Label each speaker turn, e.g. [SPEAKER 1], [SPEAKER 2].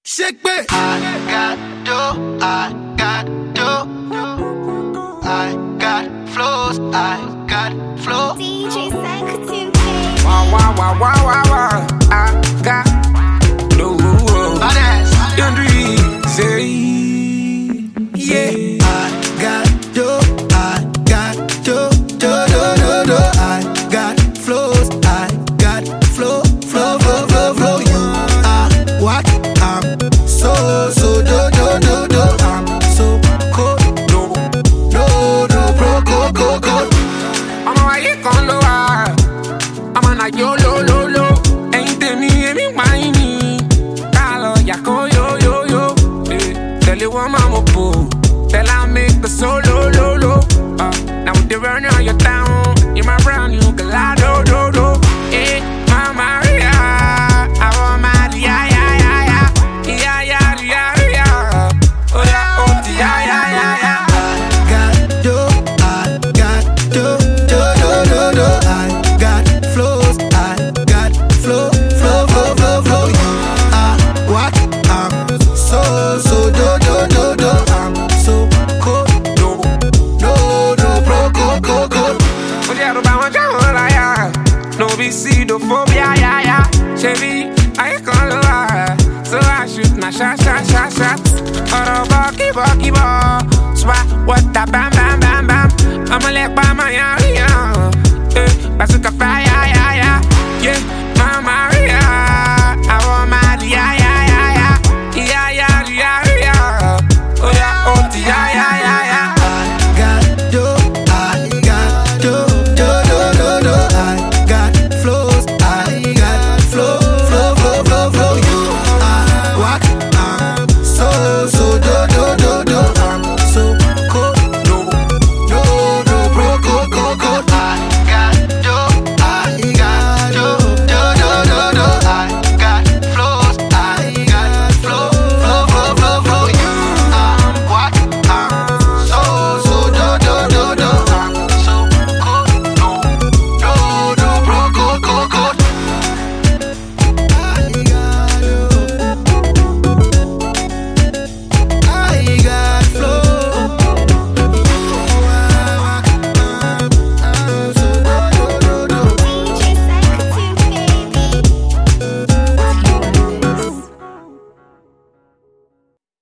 [SPEAKER 1] Shake me.
[SPEAKER 2] I got dough, I got dough. I got flows, I got flow.
[SPEAKER 3] DJ Psychotin.
[SPEAKER 4] Wow, wow, wow, wow, wow, wow. I got no
[SPEAKER 2] Badass.
[SPEAKER 4] Young Dream, say, yeah.
[SPEAKER 1] I got dough, I got dough, dough, dough, dough, dough. I got flows, I got flow, flow, flow, flow, flow. You are what? I'm so, do, do, do, do. I'm so cold,
[SPEAKER 4] No,
[SPEAKER 1] bro, go.
[SPEAKER 4] I'm a white con lo I'm a na yo lo. Ain't te me whiny. Calo ya co yo. Tell you what mama po. Tell I make the solo lo. Now with the run on your town, you my brown you can lie do. Eh, mama Maria, I want my yeah. Oh yeah.
[SPEAKER 1] I got dough, I got dough, dough, dough, dough, dough. I got flows, I got flow, flow, flow, flow, flow. You are what? I'm so, do. I'm so cold, no, bro, go.
[SPEAKER 4] Odiado ba wọn jáwọ́ láyà. No be pseudophobia, yeah. Chevy, I call her. So I shoot na shot. Ọ̀rọ̀ bọ̀. Swat, what a bam. I'ma let by my area. Bazooka fire.